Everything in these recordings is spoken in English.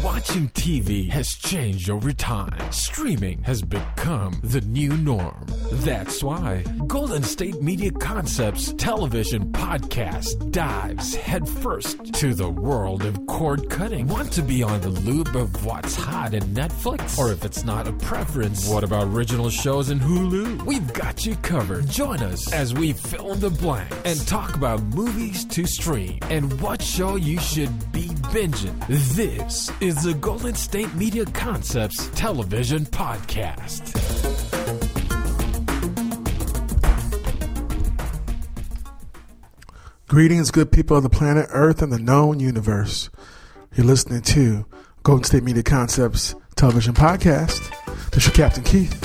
Watching TV has changed over time. Streaming has become the new norm. That's why Golden State Media Concepts television podcast dives headfirst to the world of cord cutting. Want to be on the loop of what's hot in Netflix? Or if it's not a preference, what about original shows in Hulu? We've got you covered. Join us as we fill in the blanks and talk about movies to stream and what show you should be binging. This is the Golden State Media Concepts television podcast. Greetings, good people of the planet Earth and the known universe. You're listening to Golden State Media Concepts television podcast. This is your Captain Keith.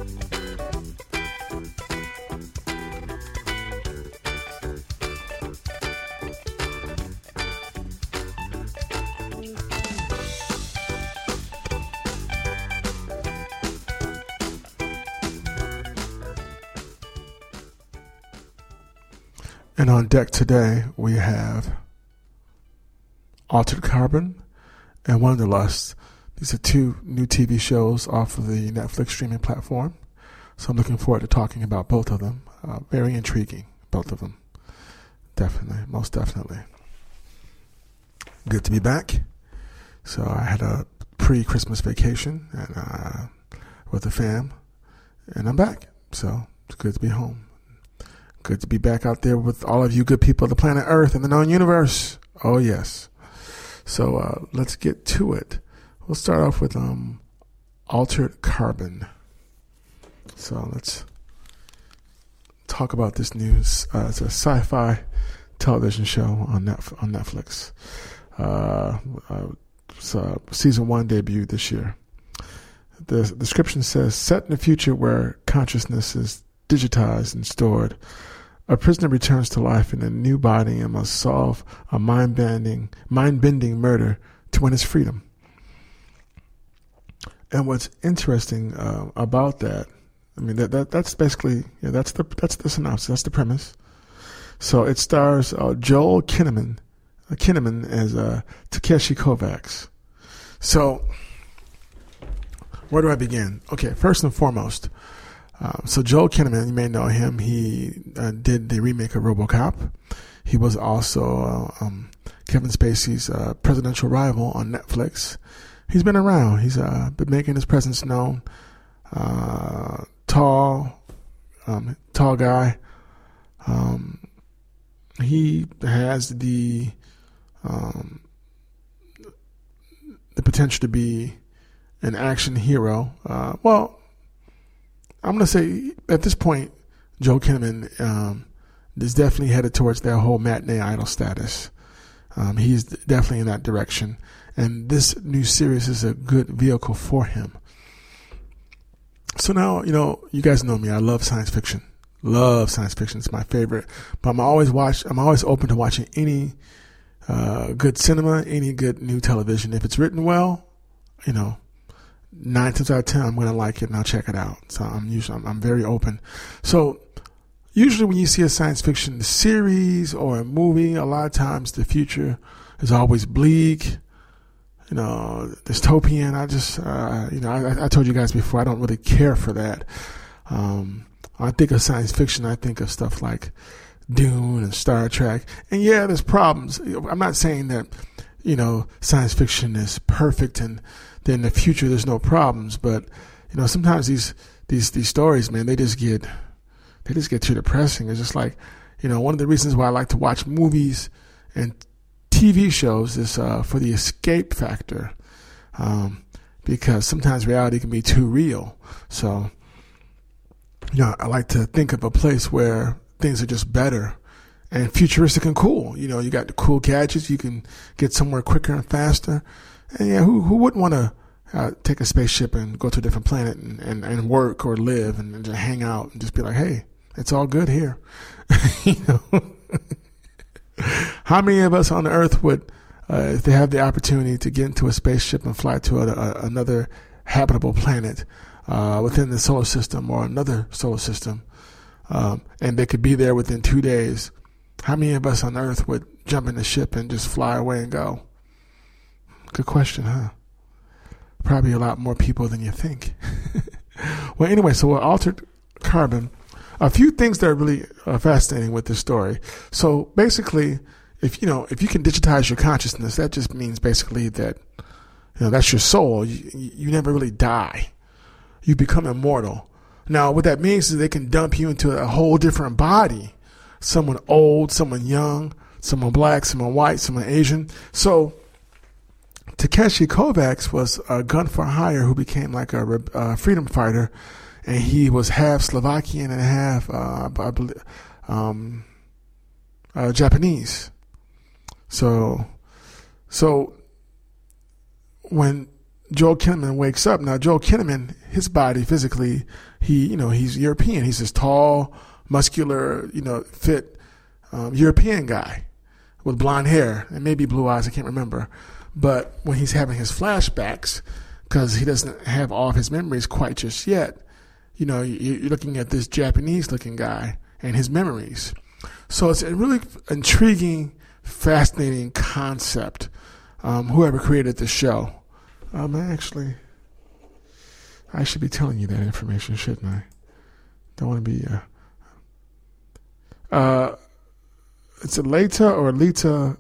And on deck today, we have Altered Carbon and Wanderlust. These are two new TV shows off of the Netflix streaming platform. So I'm looking forward to talking about both of them. Very intriguing, both of them. Definitely, most definitely. Good to be back. So I had a pre-Christmas vacation and with the fam, and I'm back. So it's good to be home. Good to be back out there with all of you good people of the planet Earth and the known universe. Oh, yes. So let's get to it. We'll start off with Altered Carbon. So let's talk about this news. It's a sci-fi television show on Netflix. Season 1 debuted this year. The description says, set in the future where consciousness is digitized and stored, a prisoner returns to life in a new body and must solve a mind-bending murder to win his freedom. And what's interesting about that, I mean, that's basically, that's the synopsis, that's the premise. So it stars Joel Kinnaman as Takeshi Kovacs. So where do I begin? Okay, first and foremost, so Joel Kinnaman, you may know him. He did the remake of RoboCop. He was also Kevin Spacey's presidential rival on Netflix. He's been around. He's been making his presence known. Tall guy. He has the potential to be an action hero. I'm going to say at this point, Joel Kinnaman is definitely headed towards that whole matinee idol status. He's definitely in that direction. And this new series is a good vehicle for him. So now, you guys know me. I love science fiction. Love science fiction. It's my favorite. But I'm always open to watching any good cinema, any good new television. If it's written well, 9 times out of 10, I'm going to like it and I'll check it out. So I'm very open. So usually when you see a science fiction series or a movie, a lot of times the future is always bleak, dystopian. I told you guys before, I don't really care for that. I think of science fiction, I think of stuff like Dune and Star Trek. And yeah, there's problems. I'm not saying that, science fiction is perfect and then in the future there's no problems, but sometimes these stories, man, they just get too depressing. It's just like, one of the reasons why I like to watch movies and TV shows is for the escape factor, because sometimes reality can be too real. So I like to think of a place where things are just better and futuristic and cool. You got the cool gadgets, you can get somewhere quicker and faster. And yeah, who wouldn't want to take a spaceship and go to a different planet and work or live and just hang out and just be like, hey, it's all good here. How many of us on the Earth would, if they have the opportunity to get into a spaceship and fly to another habitable planet within the solar system or another solar system, and they could be there within 2 days, how many of us on Earth would jump in the ship and just fly away and go? Good question, huh? probably a lot more people than you think. Well, anyway, so with Altered Carbon, a few things that are really fascinating with this story. So basically, if you can digitize your consciousness, that just means basically that that's your soul. You never really die. You become immortal. Now, what that means is they can dump you into a whole different body. Someone old, someone young, someone black, someone white, someone Asian. So Takeshi Kovacs was a gun for hire who became like a freedom fighter, and he was half Slovakian and half Japanese. So when Joel Kinnaman wakes up, now Joel Kinnaman, his body physically, he's European. He's this tall, muscular, fit European guy with blonde hair and maybe blue eyes. I can't remember. But when he's having his flashbacks, because he doesn't have all of his memories quite just yet, you're looking at this Japanese-looking guy and his memories. So it's a really intriguing, fascinating concept. Whoever created the show. I should be telling you that information, shouldn't I? Don't want to be. It's a Leta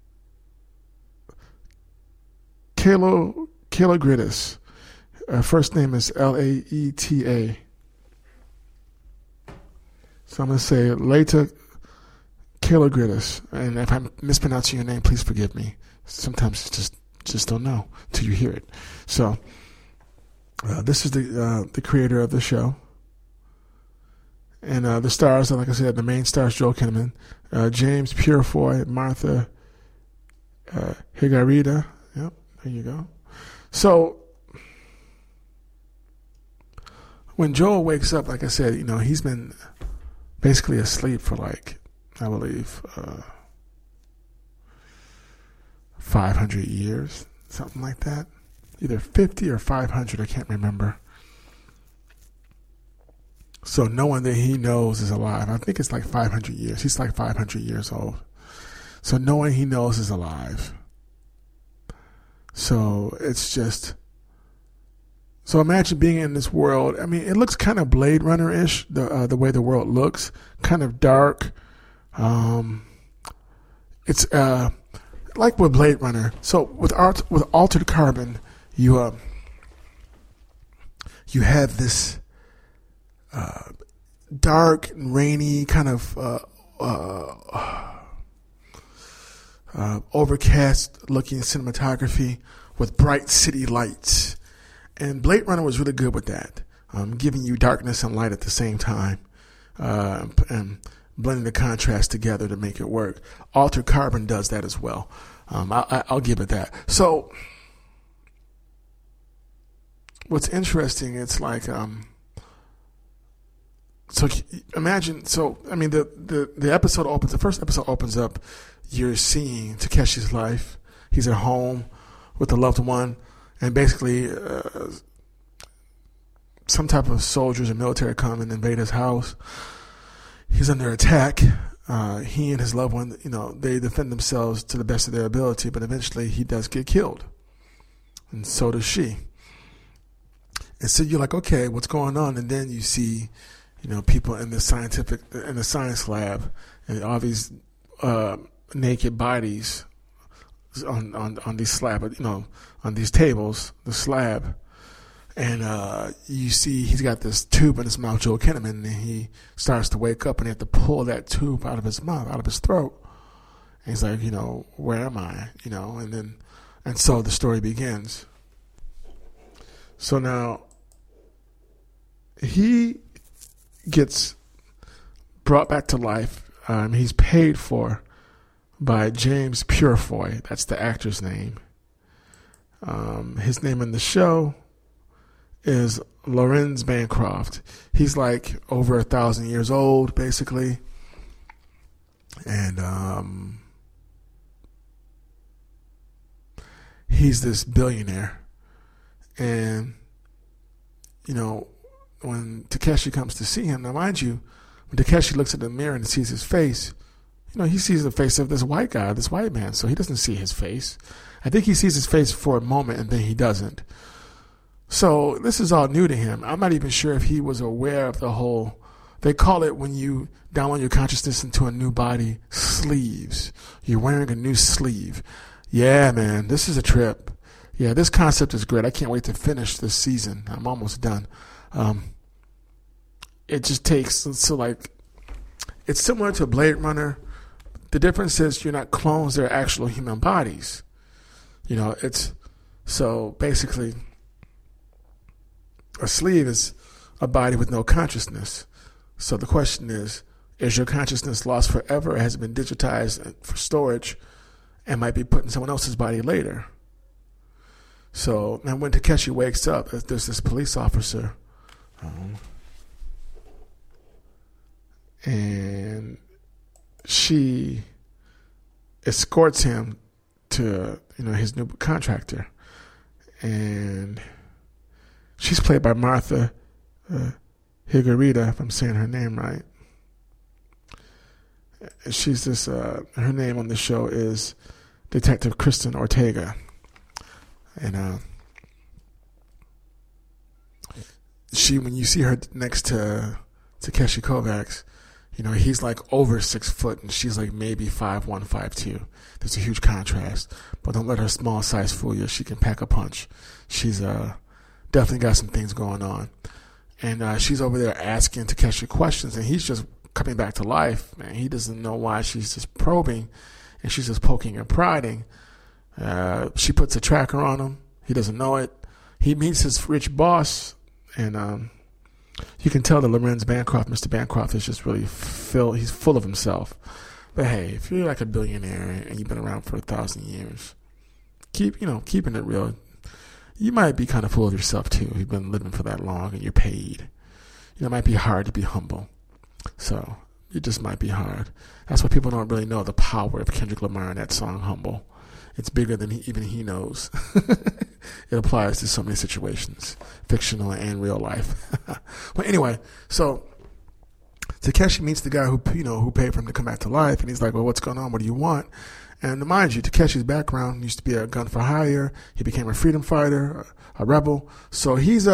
Kalogridis. First name is Laeta. So I'm going to say Leta Kalogridis. And if I'm mispronouncing your name, please forgive me. Sometimes it's just don't know till you hear it. So this is the creator of the show. And the stars, like I said, the main stars, Joel Kinnaman, James Purefoy, Martha Higarita. Yep, there you go. So when Joel wakes up, like I said, he's been basically asleep for I believe 500 years, something like that. Either 50 or 500, I can't remember. So no one that he knows is alive. I think it's 500 years. He's 500 years old. So no one he knows is alive. So it's just... So imagine being in this world. I mean, it looks kind of Blade Runner-ish, the way the world looks. Kind of dark. It's like with Blade Runner. So with Altered Carbon, you have this dark and rainy kind of overcast looking cinematography with bright city lights. And Blade Runner was really good with that, giving you darkness and light at the same time, and blending the contrast together to make it work. Altered Carbon does that as well. I'll give it that. So what's interesting, it's so imagine, the episode opens, the first episode opens up, you're seeing Takeshi's life. He's at home with a loved one, and basically some type of soldiers or military come and invade his house. He's under attack. He and his loved one, they defend themselves to the best of their ability, but eventually he does get killed. And so does she. And so you're like, okay, what's going on? And then you see, people in the science lab, and all these naked bodies on these slab, on these tables, the slab. And you see he's got this tube in his mouth, Joel Kinnaman, and he starts to wake up, and they have to pull that tube out of his mouth, out of his throat. And he's like, where am I? And so the story begins. So now he gets brought back to life. He's paid for by James Purefoy. That's the actor's name. His name in the show is Lorenz Bancroft. He's over 1,000 years old, basically. And he's this billionaire. And, when Takeshi comes to see him, now mind you, when Takeshi looks at the mirror and sees his face, he sees the face of this white guy, this white man, so he doesn't see his face. I think he sees his face for a moment and then he doesn't. So this is all new to him. I'm not even sure if he was aware of the whole, they call it when you download your consciousness into a new body, sleeves. You're wearing a new sleeve. Yeah, man, this is a trip. Yeah, this concept is great. I can't wait to finish this season. I'm almost done. It just takes, so like, it's similar to Blade Runner. The difference is you're not clones, they're actual human bodies. You know, it's, so basically, a sleeve is a body with no consciousness. So the question is your consciousness lost forever, or has it been digitized for storage and might be put in someone else's body later? So now when Takeshi wakes up, there's this police officer, and she escorts him to, you know, his new contractor, and she's played by Martha Higuerita, if I'm saying her name right. She's this, her name on the show is Detective Kristen Ortega. And she, when you see her next to Takeshi Kovacs, you know, he's like over 6 foot and she's like maybe 5'1", 5'2". There's a huge contrast. But don't let her small size fool you. She can pack a punch. She's definitely got some things going on. And she's over there asking Takeshi questions, and he's just coming back to life, man. He doesn't know why she's just probing, and she's just poking and prodding. She puts a tracker on him. He doesn't know it. He meets his rich boss, and you can tell that Lorenz Bancroft, Mr. Bancroft, is just really he's full of himself. But hey, if you're like a billionaire and you've been around for 1,000 years, keeping it real, you might be kind of full of yourself too. You've been living for that long and you're paid. You know, it might be hard to be humble. So it just might be hard. That's why people don't really know the power of Kendrick Lamar in that song, Humble. It's bigger than even he knows. It applies to so many situations, fictional and real life. Well, anyway, so Takeshi meets the guy who paid for him to come back to life, and he's like, well, what's going on? What do you want? And mind you, Takeshi's background used to be a gun for hire. He became a freedom fighter, a rebel. So he's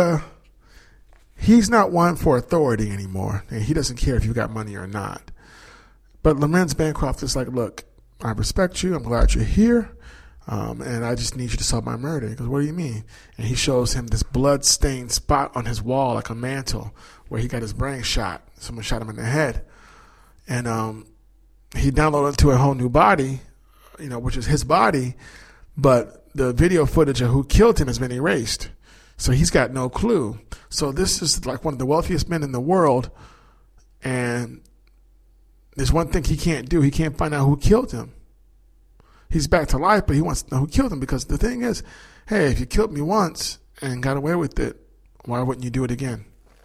not one for authority anymore, and he doesn't care if you got money or not. But Lorenz Bancroft is like, look, I respect you. I'm glad you're here. And I just need you to solve my murder. He goes, what do you mean? And he shows him this blood-stained spot on his wall, like a mantle, where he got his brain shot. Someone shot him in the head. And he downloaded to a whole new body, which is his body, but the video footage of who killed him has been erased. So he's got no clue. So this is like one of the wealthiest men in the world, and there's one thing he can't do. He can't find out who killed him. He's back to life, but he wants to know who killed him, because the thing is, hey, if you killed me once and got away with it, why wouldn't you do it again?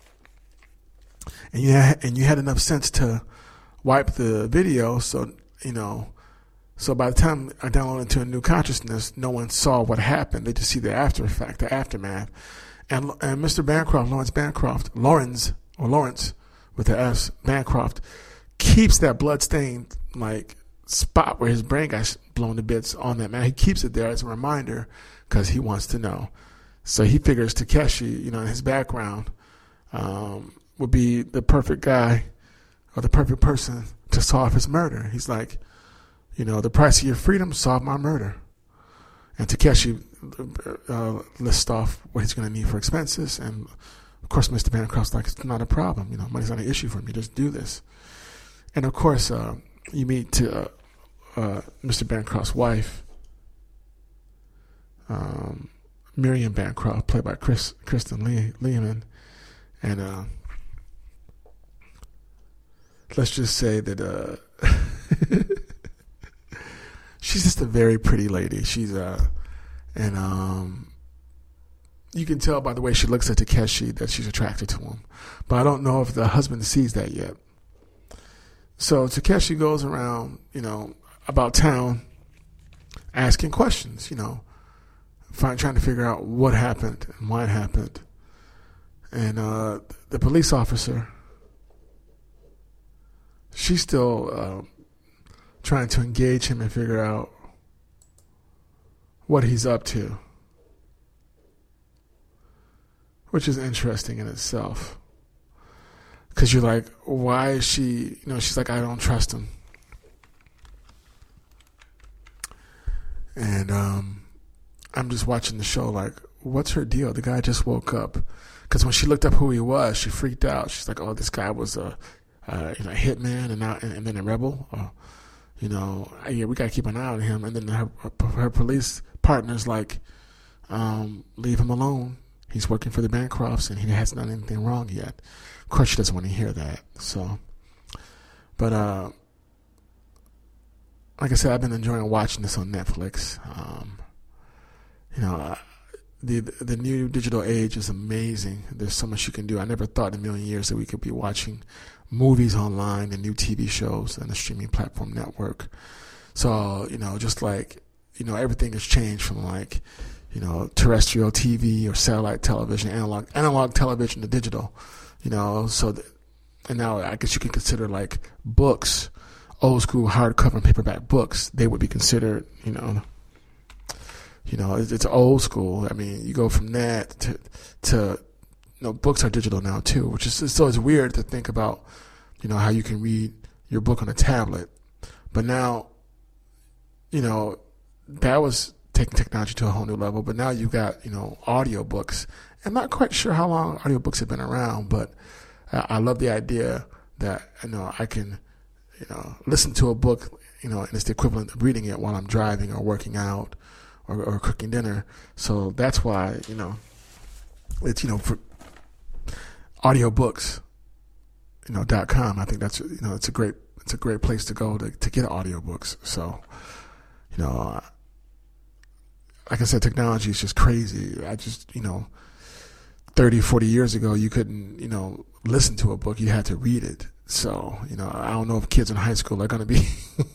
And you had enough sense to wipe the video, so by the time I download into a new consciousness, no one saw what happened. They just see the after effect, the aftermath. And Mr. Bancroft, Lawrence with the S, Bancroft, keeps that bloodstained spot where his brain got blown to bits on that man. He keeps it there as a reminder because he wants to know. So he figures Takeshi, in his background, would be the perfect guy or the perfect person to solve his murder. He's like, the price of your freedom, solve my murder. And Takeshi lists off what he's going to need for expenses. And, of course, Mr. Bancroft's like, it's not a problem. Money's not an issue for me. Just do this. And, of course, you meet Mr. Bancroft's wife, Miriam Bancroft, played by Kristen Lehman. And let's just say that she's just a very pretty lady. She's you can tell by the way she looks at Takeshi that she's attracted to him. But I don't know if the husband sees that yet. So Takeshi goes around, about town asking questions, trying to figure out what happened and why it happened. And the police officer, she's still trying to engage him and figure out what he's up to. which is interesting in itself. Because you're like, why is she, she's like, I don't trust him. And I'm just watching the show like, what's her deal? The guy just woke up. Because when she looked up who he was, she freaked out. She's like, oh, this guy was a hitman and then a rebel. Yeah, we got to keep an eye on him. And then her police partner's like, leave him alone. He's working for the Bancrofts and he hasn't done anything wrong yet. Of course, she doesn't want to hear that. So, but like I said, I've been enjoying watching this on Netflix. The new digital age is amazing. There's so much you can do. I never thought in a million years that we could be watching movies online and new TV shows and the streaming platform network. So, just like, everything has changed from like, terrestrial TV or satellite television, analog television to digital, and now I guess you can consider like books, old school hardcover and paperback books, they would be considered, it's old school. I mean, you go from that to books are digital now too, which is so it's weird to think about, how you can read your book on a tablet. But now, that was taking technology to a whole new level. But now you've got, audiobooks. I'm not quite sure how long audiobooks have been around, but I love the idea that, I can, listen to a book, and it's the equivalent of reading it while I'm driving or working out or cooking dinner. So that's why, it's, for audiobooks, .com. I think that's, it's a great place to go to get audiobooks. So, like I said, technology is just crazy. I just, 30, 40 years ago, you couldn't, listen to a book. You had to read it. So, I don't know if kids in high school are going to be,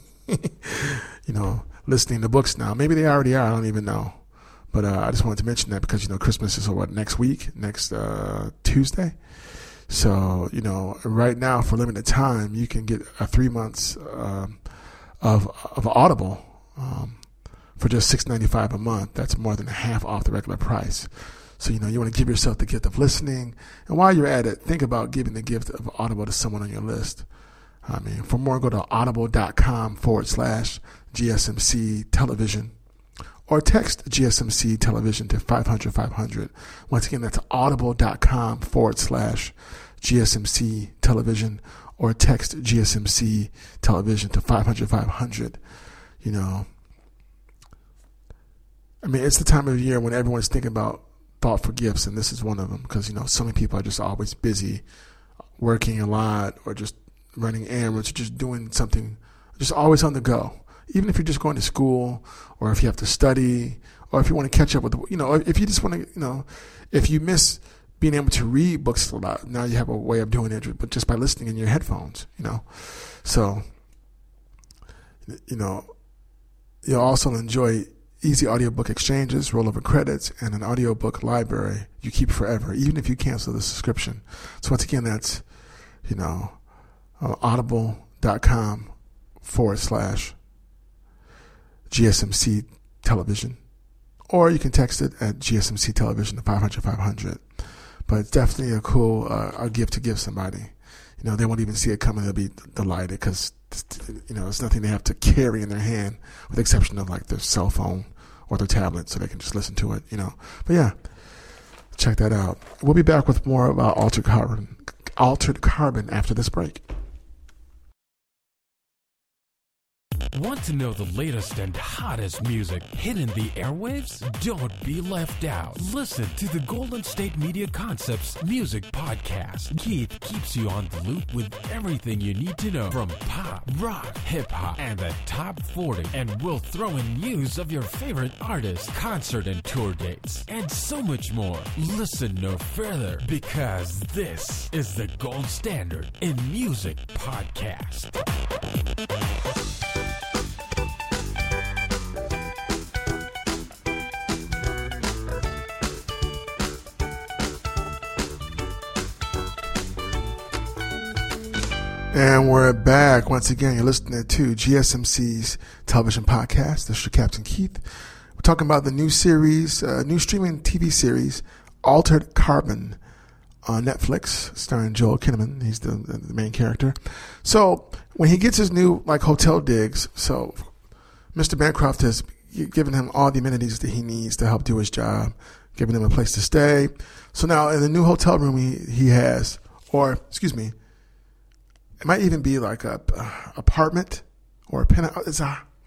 listening to books now. Maybe they already are. I don't even know. But I just wanted to mention that because, Christmas is next week, next Tuesday. So, right now for limited time, you can get 3 months of Audible for just $6.95 a month. That's more than half off the regular price. So, you want to give yourself the gift of listening. And while you're at it, think about giving the gift of Audible to someone on your list. I mean, for more, go to audible.com/GSMC television or text GSMC television to 500-500. Once again, that's audible.com/GSMC television or text GSMC television to 500-500. I mean, it's the time of year when everyone's thinking about thoughtful gifts, and this is one of them because, so many people are just always busy working a lot or just running errands or just doing something, just always on the go. Even if you're just going to school or if you have to study or if you want to catch up with, if you just want to, if you miss being able to read books a lot, now you have a way of doing it, but just by listening in your headphones, So, you'll also enjoy easy audiobook exchanges, rollover credits, and an audiobook library you keep forever, even if you cancel the subscription. So once again, that's, audible.com/GSMC television, or you can text it at GSMC television to 500-500. But it's definitely a cool a gift to give somebody. They won't even see it coming. They'll be delighted because, it's nothing they have to carry in their hand with the exception of like their cell phone or their tablet so they can just listen to it, But yeah, check that out. We'll be back with more about Altered Carbon after this break. Want to know the latest and hottest music hitting the airwaves? Don't be left out. Listen to the Golden State Media Concepts Music Podcast. Keith keeps you on the loop with everything you need to know from pop, rock, hip-hop, and the top 40. And we'll throw in news of your favorite artists, concert and tour dates, and so much more. Listen no further because this is the gold standard in music podcast. And we're back. Once again, you're listening to GSMC's television podcast. This is your Captain Keith. We're talking about the new series, new streaming TV series, Altered Carbon on Netflix, starring Joel Kinnaman. He's the main character. So when he gets his new hotel digs, so Mr. Bancroft has given him all the amenities that he needs to help do his job, giving him a place to stay. So now in the new hotel room he has, or excuse me, it might even be like a apartment or a penthouse.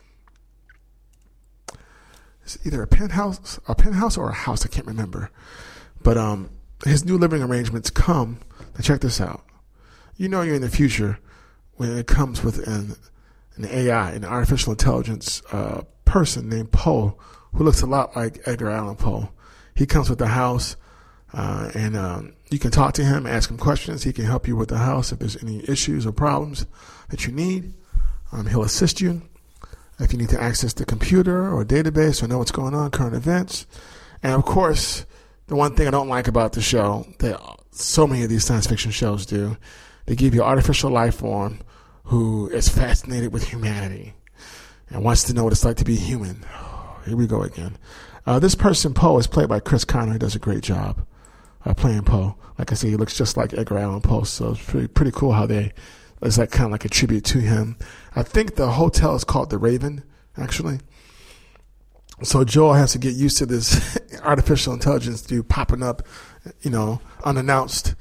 It's either a penthouse or a house. I can't remember. But his new living arrangements come. Now check this out. You know you're in the future when it comes with an AI, an artificial intelligence person named Poe, who looks a lot like Edgar Allan Poe. He comes with the house, and you can talk to him, ask him questions. He can help you with the house if there's any issues or problems that you need. He'll assist you if you need to access the computer or database or know what's going on, current events. And of course, the one thing I don't like about the show that so many of these science fiction shows do, they give you an artificial life form who is fascinated with humanity and wants to know what it's like to be human. Here we go again. This person, Poe, is played by Chris Connor. He does a great job playing Poe. Like I said, he looks just like Edgar Allan Poe, so it's pretty cool how it's like kind of like a tribute to him. I think the hotel is called the Raven, actually. So Joel has to get used to this artificial intelligence dude popping up, unannounced.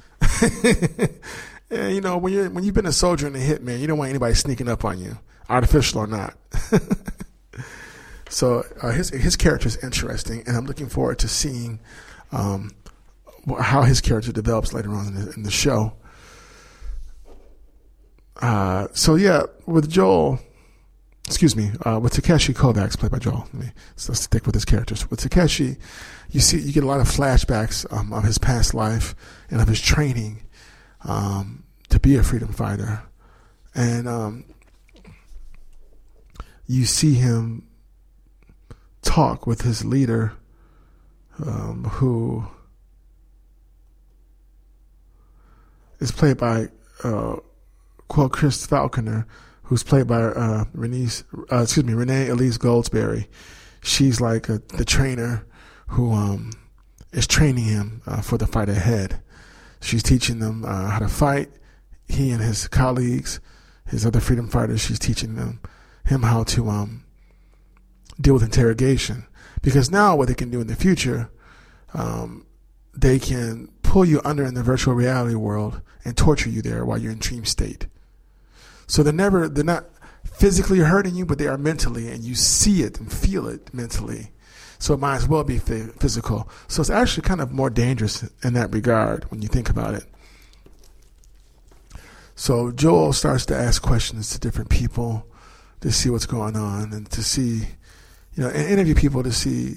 And, when you've been a soldier and a hitman, you don't want anybody sneaking up on you, artificial or not. So his character is interesting, and I'm looking forward to seeing how his character develops later on in the show. With Joel, with Takeshi Kovacs, played by Joel. Let's stick with his characters. With Takeshi, you get a lot of flashbacks of his past life and of his training to be a freedom fighter, and you see him talk with his leader, who is played by Chris Falconer, who's played by Renee Elise Goldsberry. She's like the trainer who is training him for the fight ahead. She's teaching them how to fight. He and his colleagues, his other freedom fighters, she's teaching him how to deal with interrogation. Because now what they can do in the future, they can pull you under in the virtual reality world and torture you there while you're in dream state. So they're not physically hurting you, but they are mentally, and you see it and feel it mentally. So it might as well be physical. So it's actually kind of more dangerous in that regard when you think about it. So Joel starts to ask questions to different people to see what's going on, and to see, and interview people to see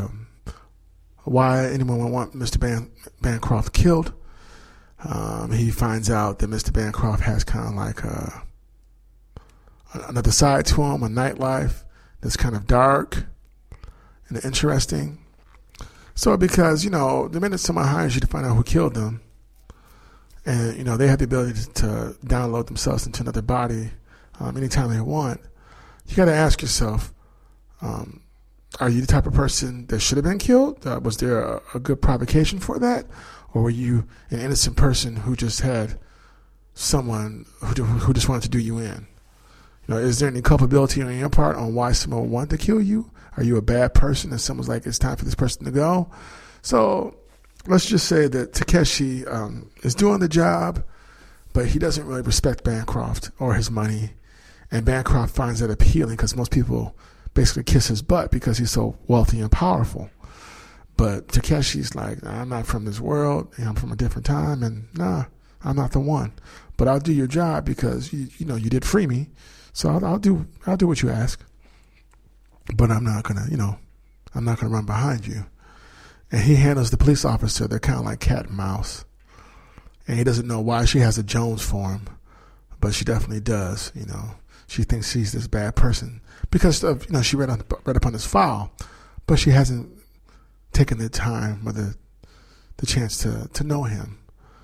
why anyone would want Mr. Bancroft killed. He finds out that Mr. Bancroft has kind of like another side to him, a nightlife that's kind of dark and interesting. So because, the minute someone hires you to find out who killed them, and, they have the ability to download themselves into another body anytime they want, you got to ask yourself, are you the type of person that should have been killed? Was there a good provocation for that? Or were you an innocent person who just had someone who just wanted to do you in? Is there any culpability on your part on why someone wanted to kill you? Are you a bad person and someone's like, it's time for this person to go? So let's just say that Takeshi is doing the job, but he doesn't really respect Bancroft or his money. And Bancroft finds that appealing because most people basically kiss his butt because he's so wealthy and powerful. But Takeshi's like, I'm not from this world. I'm from a different time, and I'm not the one. But I'll do your job because you did free me, so I'll do what you ask. But I'm not gonna run behind you. And he handles the police officer. They're kind of like cat and mouse, and he doesn't know why she has a Jones form, but she definitely does. She thinks she's this bad person because of she read up on his file, but she hasn't taken the time or the chance to know him.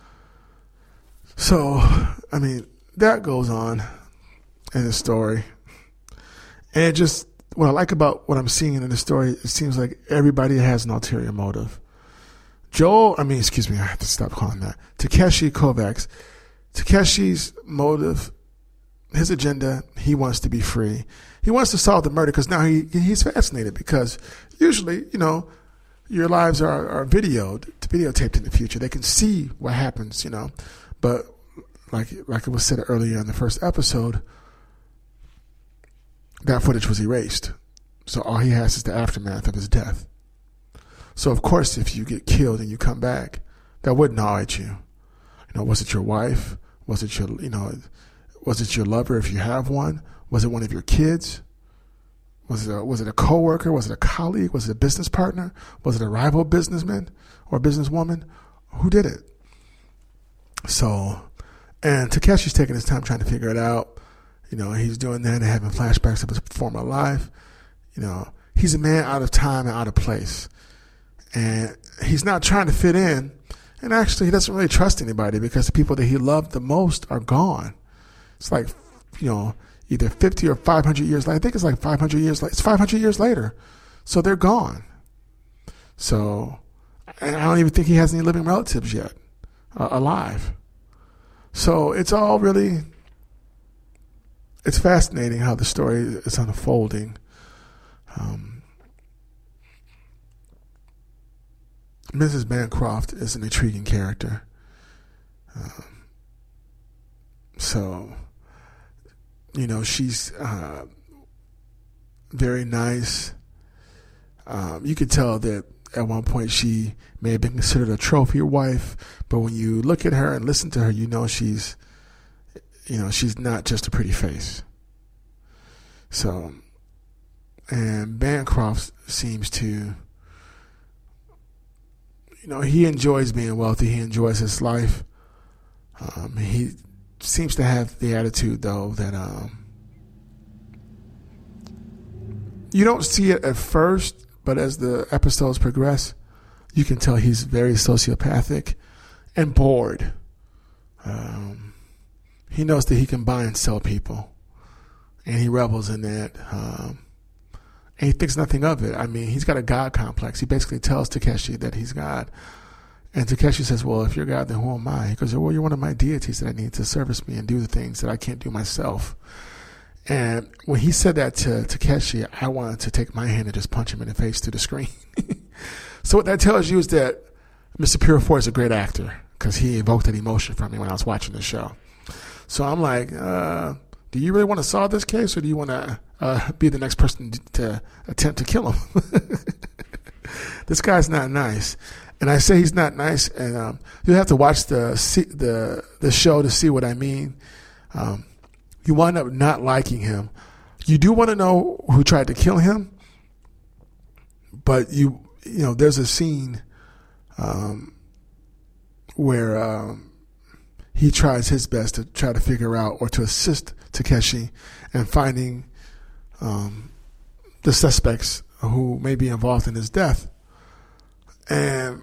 So, that goes on in the story. And just what I like about what I'm seeing in the story, it seems like everybody has an ulterior motive. I have to stop calling that. Takeshi Kovacs. Takeshi's motive, his agenda, he wants to be free. He wants to solve the murder because now he's fascinated because usually, your lives are videotaped in the future. They can see what happens, But like it was said earlier in the first episode, that footage was erased. So all he has is the aftermath of his death. So of course, if you get killed and you come back, that would gnaw at you. Was it your wife? Was it your lover if you have one? Was it one of your kids? Was it a coworker? Was it a colleague? Was it a business partner? Was it a rival businessman or businesswoman? Who did it? So, and Takeshi's taking his time trying to figure it out. He's doing that and having flashbacks of his former life. He's a man out of time and out of place. And he's not trying to fit in. And actually, he doesn't really trust anybody because the people that he loved the most are gone. It's like, either 50 or 500 years later. I think it's like 500 years later. It's 500 years later. So they're gone. So, and I don't even think he has any living relatives yet alive. So it's all really, it's fascinating how the story is unfolding. Mrs. Bancroft is an intriguing character. She's very nice. You could tell that at one point she may have been considered a trophy wife, but when you look at her and listen to her, she's not just a pretty face. So, and Bancroft seems to, he enjoys being wealthy. He enjoys his life. He seems to have the attitude, though, that you don't see it at first, but as the episodes progress, you can tell he's very sociopathic and bored. He knows that he can buy and sell people, and he revels in that. And he thinks nothing of it. He's got a God complex. He basically tells Takeshi that he's God. And Takeshi says, well, if you're God, then who am I? He goes, well, you're one of my deities that I need to service me and do the things that I can't do myself. And when he said that to Takeshi, I wanted to take my hand and just punch him in the face through the screen. So what that tells you is that Mr. Purifoy is a great actor because he evoked that emotion from me when I was watching the show. So I'm like, do you really want to solve this case, or do you want to be the next person to attempt to kill him? This guy's not nice. And I say he's not nice, and you'll have to watch the show to see what I mean. You wind up not liking him. You do want to know who tried to kill him, but there's a scene where he tries his best to try to figure out or to assist Takeshi in finding the suspects who may be involved in his death. And,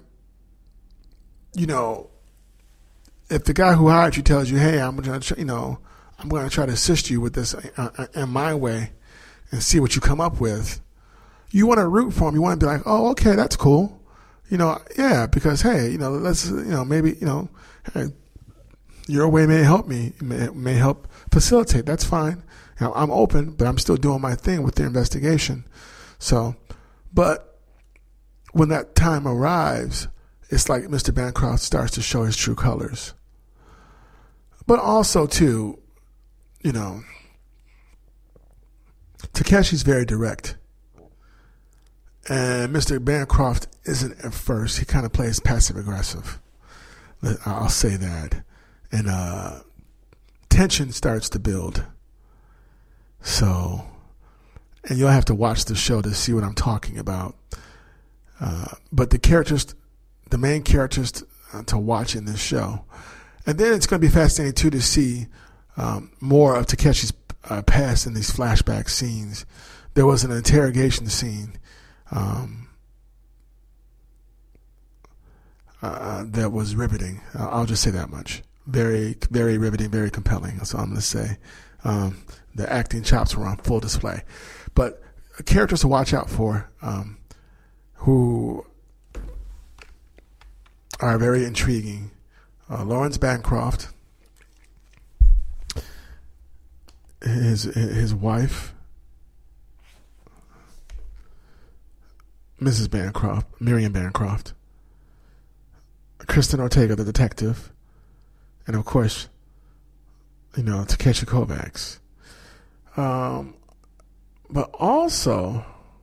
if the guy who hired you tells you, hey, I'm going to try to assist you with this in my way and see what you come up with, you want to root for him. You want to be like, oh, okay, that's cool. Because, hey, let's, maybe, hey, your way may help me, may help facilitate. That's fine. I'm open, but I'm still doing my thing with the investigation. So, but when that time arrives, it's like Mr. Bancroft starts to show his true colors. But also, too, Takeshi's very direct. And Mr. Bancroft isn't at first. He kind of plays passive-aggressive. I'll say that. And tension starts to build. So, and you'll have to watch the show to see what I'm talking about. But the main characters to watch in this show. And then it's going to be fascinating, too, to see more of Takeshi's past in these flashback scenes. There was an interrogation scene that was riveting. I'll just say that much. Very, very riveting, very compelling. That's all I'm going to say. The acting chops were on full display. But characters to watch out for who are very intriguing. Lawrence Bancroft, his wife, Mrs. Bancroft, Miriam Bancroft, Kristen Ortega, the detective, and of course, Takeshi Kovacs. But also,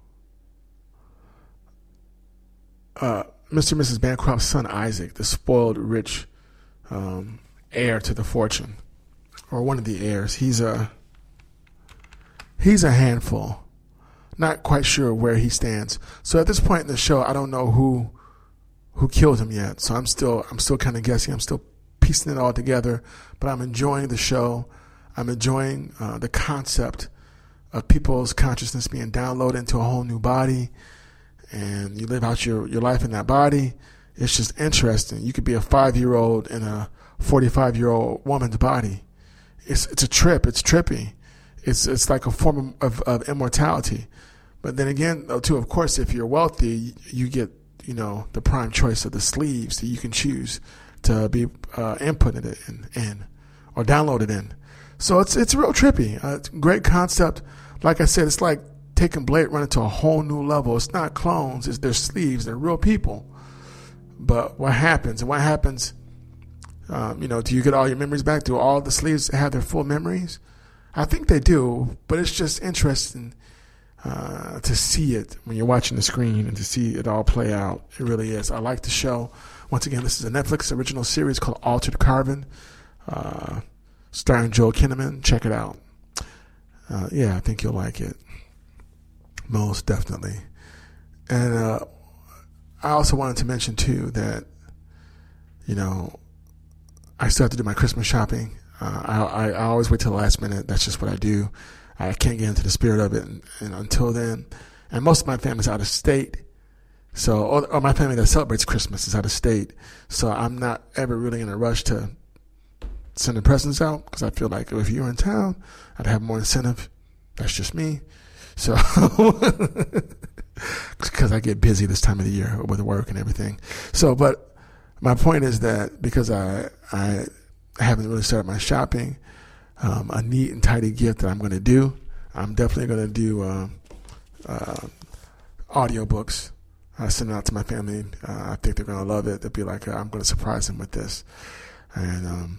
Mr. and Mrs. Bancroft's son Isaac, the spoiled rich heir to the fortune, or one of the heirs. He's a handful. Not quite sure where he stands. So at this point in the show, I don't know who killed him yet. So I'm still kind of guessing. I'm still piecing it all together. But I'm enjoying the show. I'm enjoying the concept of people's consciousness being downloaded into a whole new body, and you live out your life in that body. It's just interesting. You could be a 5-year-old in a 45-year-old woman's body. It's a trip. It's trippy. It's like a form of immortality. But then again, though, too, of course, if you're wealthy, you get, the prime choice of the sleeves that you can choose to be inputted in or downloaded in. So it's real trippy. It's a great concept. Like I said, it's like taking Blade Runner to a whole new level. It's not clones. It's their sleeves. They're real people. But what happens? Do you get all your memories back? Do all the sleeves have their full memories? I think they do, but it's just interesting to see it when you're watching the screen and to see it all play out. It really is. I like the show. Once again, this is a Netflix original series called Altered Carbon, starring Joel Kinnaman. Check it out. I think you'll like it. Most definitely. And I also wanted to mention, too, that, I still have to do my Christmas shopping. I always wait till the last minute. That's just what I do. I can't get into the spirit of it and until then. And most of my family's out of state. So, or my family that celebrates Christmas is out of state. So I'm not ever really in a rush to send the presents out, because I feel like if you were in town, I'd have more incentive. That's just me. So, because I get busy this time of the year with work and everything. So, but my point is that because I haven't really started my shopping, a neat and tidy gift that I'm going to do, I'm definitely going to do audiobooks. I send it out to my family. I think they're going to love it. They'll be like, I'm going to surprise them with this. And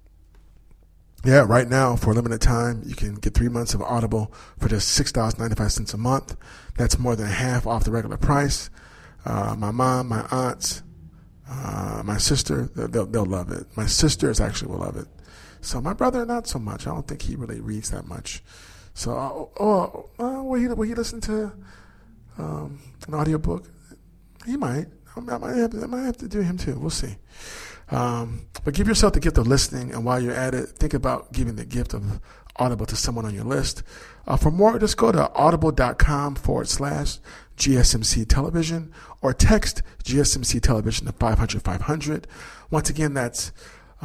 right now, for a limited time, you can get 3 months of Audible for just $6.95 a month. That's more than half off the regular price. My mom, my aunts, my sister, they'll love it. My sisters actually will love it. So my brother, not so much. I don't think he really reads that much. So, will he listen to an audiobook? He might. I might have to do him too. We'll see. But give yourself the gift of listening, and while you're at it, think about giving the gift of Audible to someone on your list. For more, just go to audible.com/GSMC television or text GSMC television to 500-500. Once again, that's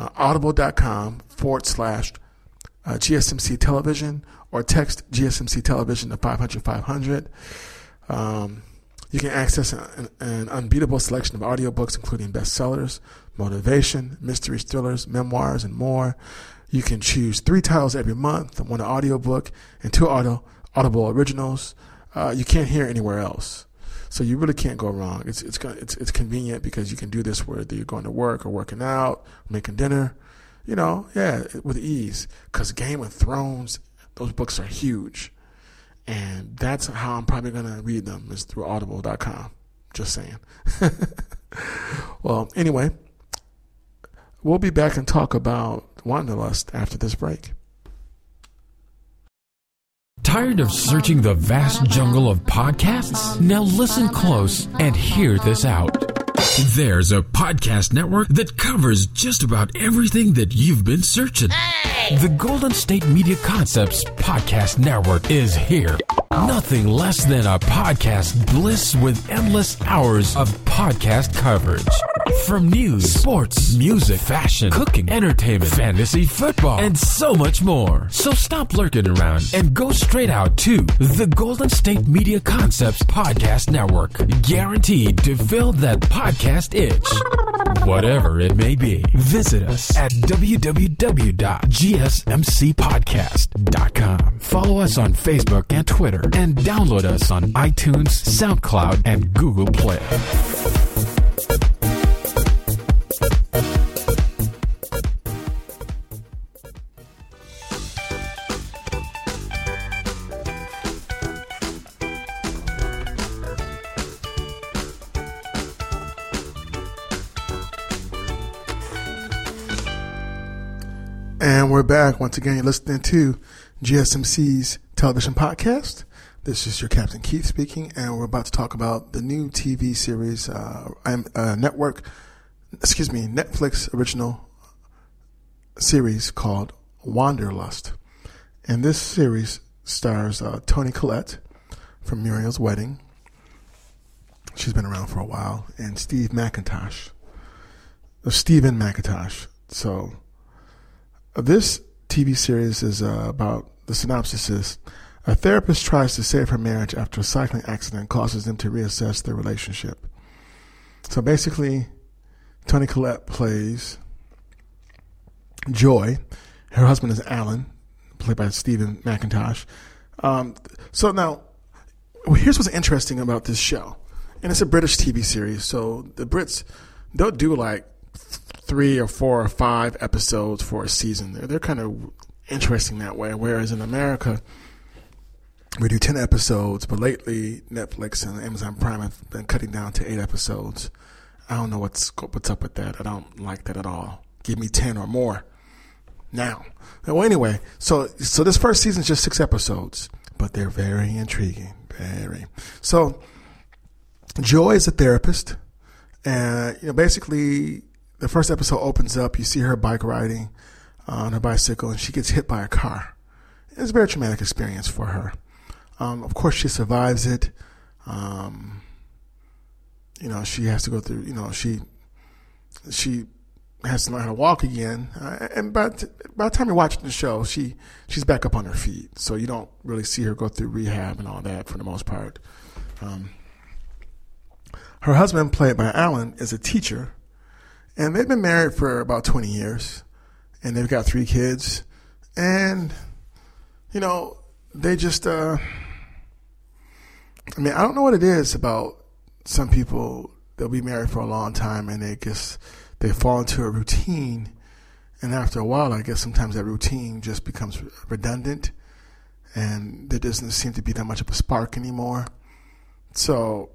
audible.com/GSMC television or text GSMC television to 500-500. You can access an unbeatable selection of audiobooks, including bestsellers, motivation, mystery thrillers, memoirs, and more. You can choose 3 titles every month, 1 audiobook and 2 Audible originals. You can't hear anywhere else. So you really can't go wrong. It's convenient because you can do this whether you're going to work or working out, making dinner, with ease. Because Game of Thrones, those books are huge. And that's how I'm probably going to read them, is through audible.com. Just saying. Well, anyway, we'll be back and talk about Wanderlust after this break. Tired of searching the vast jungle of podcasts? Now listen close and hear this out. There's a podcast network that covers just about everything that you've been searching. Hey! The Golden State Media Concepts Podcast Network is here. Nothing less than a podcast bliss with endless hours of podcast coverage. From news, sports, music, fashion, cooking, entertainment, fantasy, football, and so much more. So stop lurking around and go straight out to the Golden State Media Concepts Podcast Network. Guaranteed to fill that podcast itch. Whatever it may be, visit us at www.gsmcpodcast.com. Follow us on Facebook and Twitter, and download us on iTunes, SoundCloud, and Google Play. And we're back once again. You're listening to GSMC's television podcast. This is your Captain Keith speaking, and we're about to talk about the new TV series, Netflix original series called Wanderlust. And this series stars Toni Collette from Muriel's Wedding. She's been around for a while, and Stephen McIntosh. So this TV series is about, the synopsis is, a therapist tries to save her marriage after a cycling accident causes them to reassess their relationship. So basically, Toni Collette plays Joy. Her husband is Alan, played by Stephen McIntosh. So now, here's what's interesting about this show. And it's a British TV series, so the Brits, they'll do like 3 or 4 or 5 episodes for a season. They're kind of interesting that way. Whereas in America, we do 10 episodes, but lately Netflix and Amazon Prime have been cutting down to 8 episodes. I don't know what's up with that. I don't like that at all. Give me 10 or more now. Well, anyway, so this first season is just 6 episodes, but they're very intriguing. Very. So Joy is a therapist, and basically, the first episode opens up, you see her bike riding on her bicycle, and she gets hit by a car. It's a very traumatic experience for her. Of course, she survives it. She has to go through, she has to learn how to walk again. And by the time you're watching the show, she's back up on her feet. So you don't really see her go through rehab and all that for the most part. Her husband, played by Alan, is a teacher. And they've been married for about 20 years, and they've got 3 kids. And, they just, I don't know what it is about some people. They'll be married for a long time, and they fall into a routine. And after a while, I guess sometimes that routine just becomes redundant, and there doesn't seem to be that much of a spark anymore. So,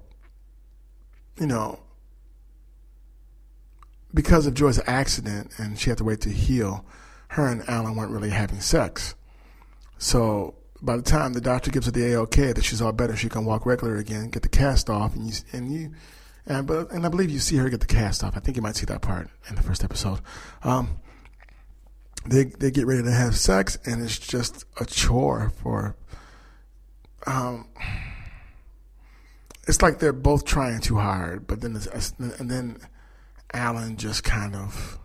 because of Joy's accident and she had to wait to heal, her and Alan weren't really having sex. So by the time the doctor gives her the A-OK that she's all better, she can walk regular again, get the cast off, and I believe you see her get the cast off. I think you might see that part in the first episode. They get ready to have sex, and it's just a chore for. It's like they're both trying too hard, but then Alan just kind of,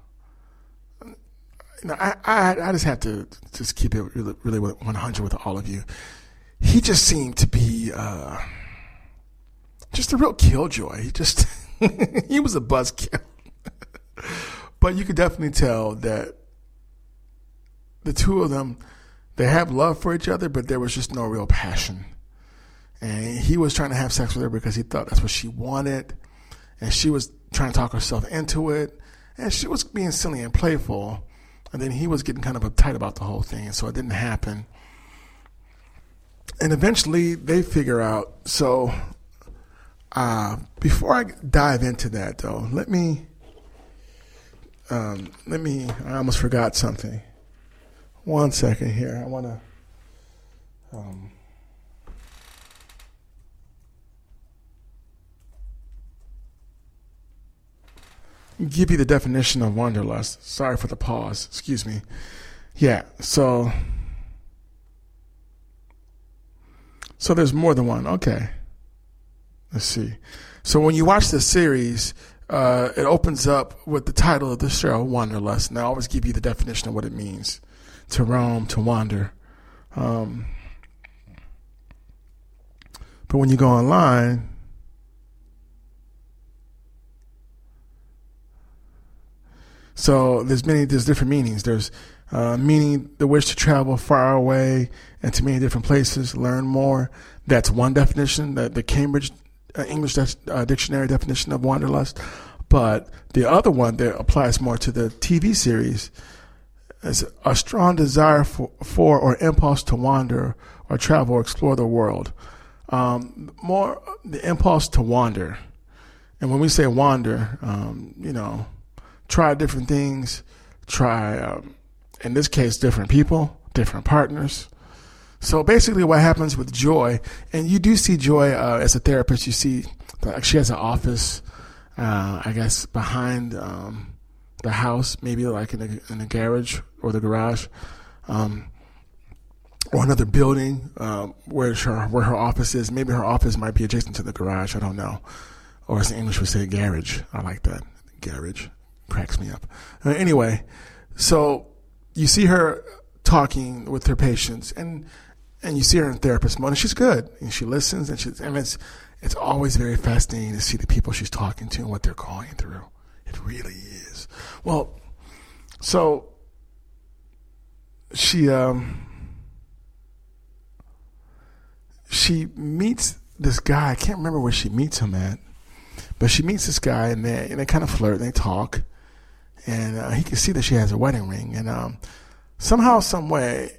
I just have to just keep it really, really 100 with all of you. He just seemed to be just a real killjoy. He was a buzzkill. But you could definitely tell that the two of them, they have love for each other, but there was just no real passion. And he was trying to have sex with her because he thought that's what she wanted. And she was trying to talk herself into it. And she was being silly and playful. And then he was getting kind of uptight about the whole thing. And so it didn't happen. And eventually they figure out. So before I dive into that, though, I almost forgot something. 1 second here. I want to. Give you the definition of wanderlust. Sorry for the pause. Excuse me. Yeah, so there's more than one. Okay. Let's see. So when you watch the series, it opens up with the title of the show, Wanderlust. And I always give you the definition of what it means. To roam, to wander. But when you go online, So there's different meanings. There's meaning the wish to travel far away and to many different places, learn more. That's one definition, the Cambridge English Dictionary definition of wanderlust. But the other one that applies more to the TV series is a strong desire for or impulse to wander or travel or explore the world. More the impulse to wander. And when we say wander, try different things, in this case, different people, different partners. So basically what happens with Joy, and you do see Joy as a therapist, you see like she has an office, I guess, behind the house, maybe like in a garage or the garage, or another building where her office is. Maybe her office might be adjacent to the garage, I don't know. Or as the English would say, garage. I like that. Garage. Cracks me up. Anyway, so you see her talking with her patients, and you see her in therapist mode, and she's good. And she listens, and it's always very fascinating to see the people she's talking to and what they're going through. It really is. Well, so she meets this guy. I can't remember where she meets him at, but she meets this guy, and they kind of flirt, and they talk, and he can see that she has a wedding ring, and somehow, some way,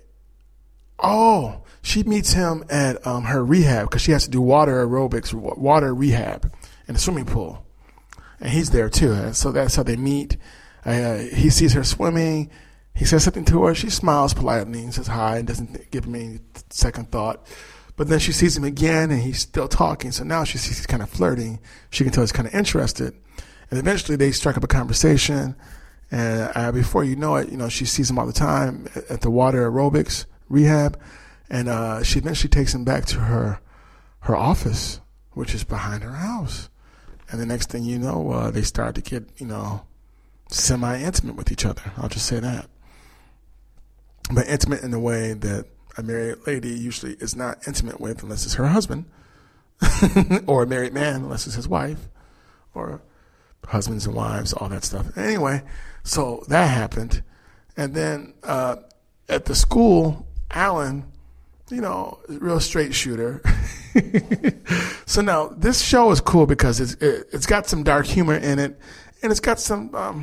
she meets him at her rehab because she has to do water aerobics, water rehab in a swimming pool, and he's there too. So that's how they meet. He sees her swimming. He says something to her. She smiles politely and says hi and doesn't give him any second thought. But then she sees him again, and he's still talking. So now she sees he's kind of flirting. She can tell he's kind of interested. And eventually they strike up a conversation. And before you know it, she sees him all the time at the water aerobics rehab. And she eventually takes him back to her office, which is behind her house. And the next thing you know, they start to get, semi-intimate with each other. I'll just say that. But intimate in a way that a married lady usually is not intimate with unless it's her husband, or a married man unless it's his wife, or husbands and wives, all that stuff. Anyway, so that happened. And then at the school, Alan, real straight shooter. So now this show is cool because it's got some dark humor in it, and it's got some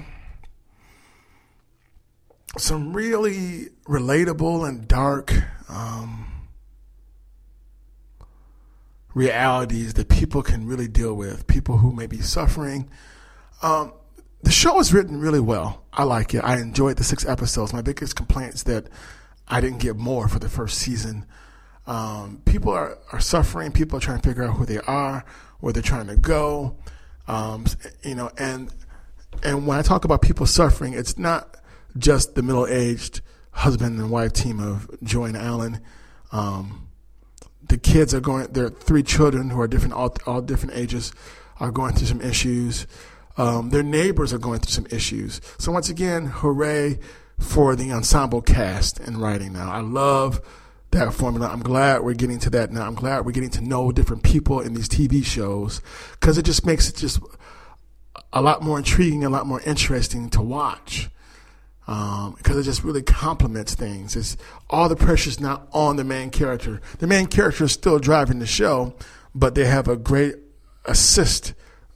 really relatable and dark realities that people can really deal with, people who may be suffering. The show is written really well. I like it. I enjoyed the 6 episodes. My biggest complaint is that I didn't get more for the first season. People are suffering. People are trying to figure out who they are, where they're trying to go. And when I talk about people suffering, it's not just the middle-aged husband and wife team of Joy and Alan. The kids are there are 3 children who are different, all different ages, are going through some issues. Their neighbors are going through some issues. So once again, hooray for the ensemble cast and writing now. I love that formula. I'm glad we're getting to that now. I'm glad we're getting to know different people in these TV shows, because it just makes it just a lot more intriguing, a lot more interesting to watch. Because it just really complements things. It's all the pressure's not on the main character. The main character is still driving the show, but they have a great assist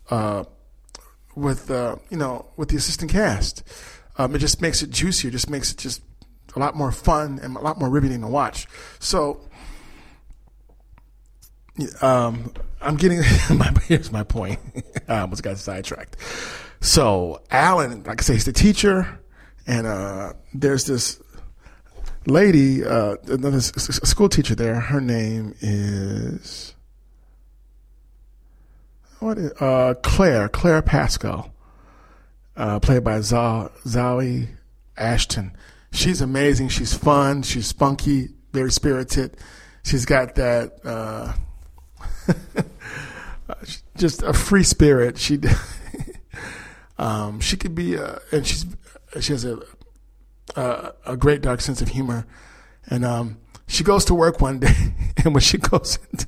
with the assistant cast. It just makes it juicier. Just makes it just a lot more fun and a lot more riveting to watch. So, I'm getting here's my point. I almost got sidetracked. So Alan, like I say, he's the teacher. And there's this lady, another school teacher there. Her name is Claire Pascal, played by Zoe Ashton. She's amazing. She's fun. She's spunky, very spirited. She's got that just a free spirit. She could be, and she has a great dark sense of humor, and she goes to work one day, and when she goes into,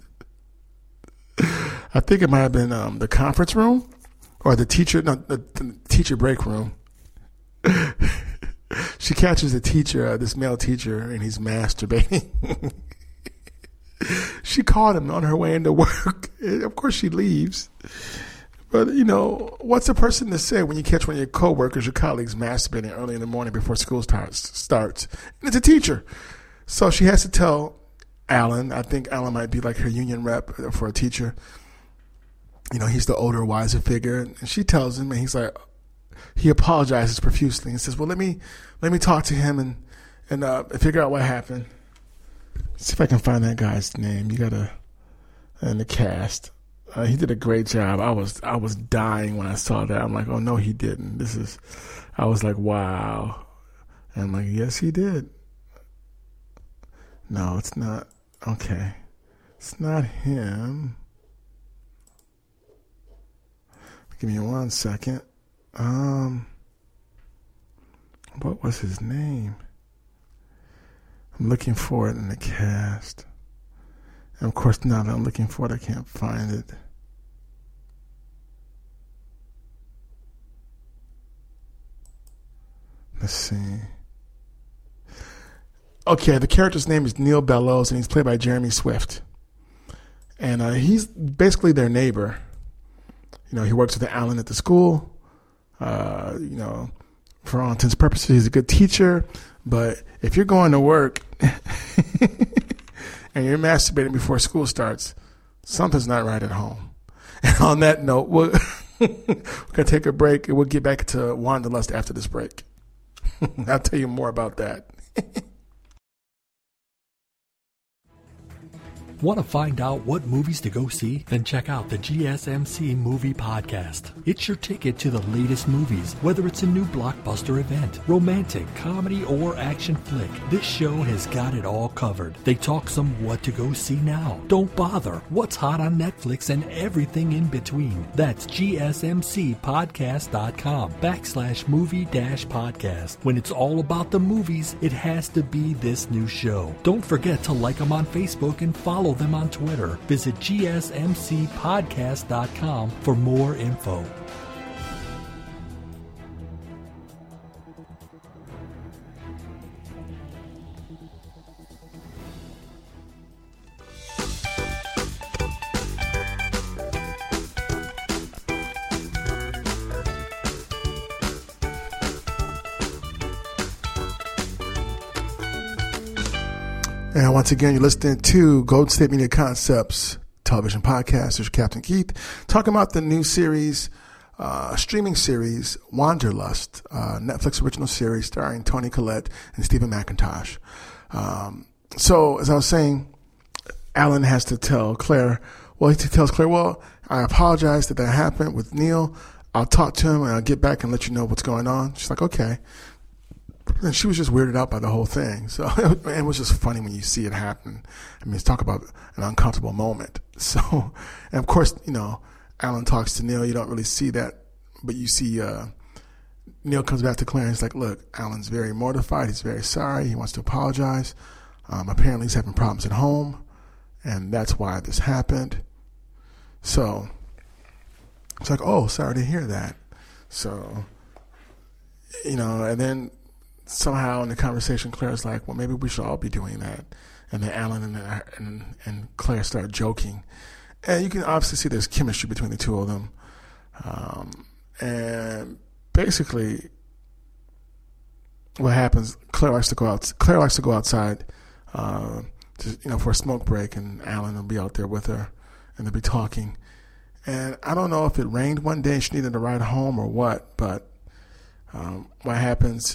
I think it might have been the conference room or the teacher break room. She catches a teacher, this male teacher, and he's masturbating. She caught him on her way into work. Of course, she leaves. But, what's a person to say when you catch one of your coworkers, your colleagues masturbating early in the morning before school starts? And it's a teacher. So she has to tell Alan. I think Alan might be like her union rep for a teacher. He's the older, wiser figure. And she tells him, and he's like, he apologizes profusely and says, well, let me talk to him and figure out what happened. See if I can find that guy's name. You gotta, in the cast. He did a great job. I was dying when I saw that. I'm like, oh no, he didn't. I was like, wow. And I'm like, yes, he did. No, it's not. Okay. It's not him. Give me 1 second. What was his name? I'm looking for it in the cast. And of course, now that I'm looking for it, I can't find it. Let's see. Okay, the character's name is Neil Bellows, and he's played by Jeremy Swift. And he's basically their neighbor. He works with Alan at the school. For all intents and purposes, he's a good teacher. But if you're going to work and you're masturbating before school starts, something's not right at home. And on that note, we're going to take a break, and we'll get back to Wanderlust after this break. I'll tell you more about that. Want to find out what movies to go see? Then check out the GSMC Movie Podcast. It's your ticket to the latest movies, whether it's a new blockbuster event, romantic, comedy, or action flick. This show has got it all covered. They talk some what to go see now. Don't bother. What's hot on Netflix and everything in between. That's gsmcpodcast.com/movie-podcast. When it's all about the movies, it has to be this new show. Don't forget to like them on Facebook and follow them on Twitter. Visit gsmcpodcast.com for more info. And once again, you're listening to Golden State Media Concepts television podcast. There's Captain Keith talking about the new series, streaming series, Wanderlust, Netflix original series starring Toni Collette and Stephen McIntosh. So as I was saying, Alan has to tell Claire, he tells Claire, I apologize that happened with Neil. I'll talk to him and I'll get back and let you know what's going on. She's like, okay. And she was just weirded out by the whole thing. So it was just funny when you see it happen. I mean, talk about an uncomfortable moment. So, and of course, Alan talks to Neil. You don't really see that, but you see Neil comes back to Claire and he's like, look, Alan's very mortified. He's very sorry. He wants to apologize. Apparently he's having problems at home, and that's why this happened. So it's like, oh, sorry to hear that. So, and then somehow in the conversation, Claire's like, well, maybe we should all be doing that. And then Alan and Claire start joking. And you can obviously see there's chemistry between the two of them. And basically what happens, Claire likes to go outside for a smoke break, and Alan will be out there with her, and they'll be talking. And I don't know if it rained one day and she needed a ride home or what, but what happens,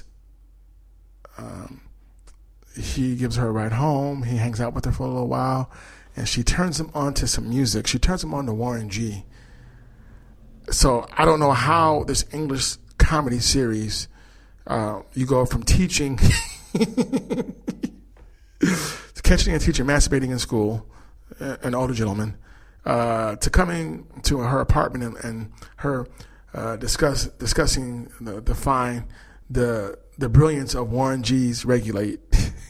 he gives her a ride home. He hangs out with her for a little while, and she turns him on to some music. She turns him on to Warren G. So I don't know how this English comedy series, you go from teaching, catching a teacher masturbating in school, an older gentleman, to coming to her apartment and her discussing the brilliance of Warren G's Regulate.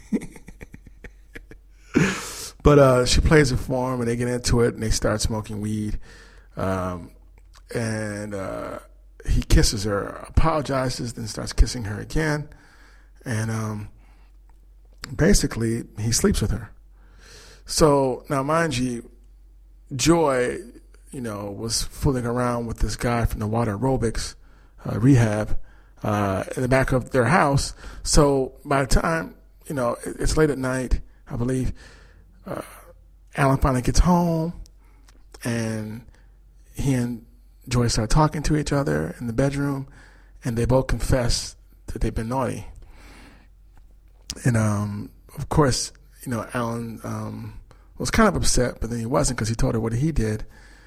But she plays it for him, and they get into it, and they start smoking weed. And he kisses her, apologizes, then starts kissing her again. And basically, he sleeps with her. So now, mind you, Joy, was fooling around with this guy from the water aerobics rehab in the back of their house. So by the time, it's late at night, I believe, Alan finally gets home, and he and Joy start talking to each other in the bedroom, and they both confess that they've been naughty. And of course, Alan was kind of upset, but then he wasn't, because he told her what he did.